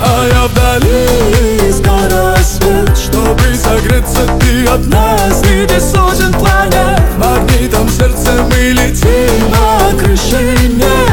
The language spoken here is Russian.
А я вдали, скоро рассвет, чтобы согреться ты одна среди сотен планет. Магнитом сердца мы летим, а крышей нет.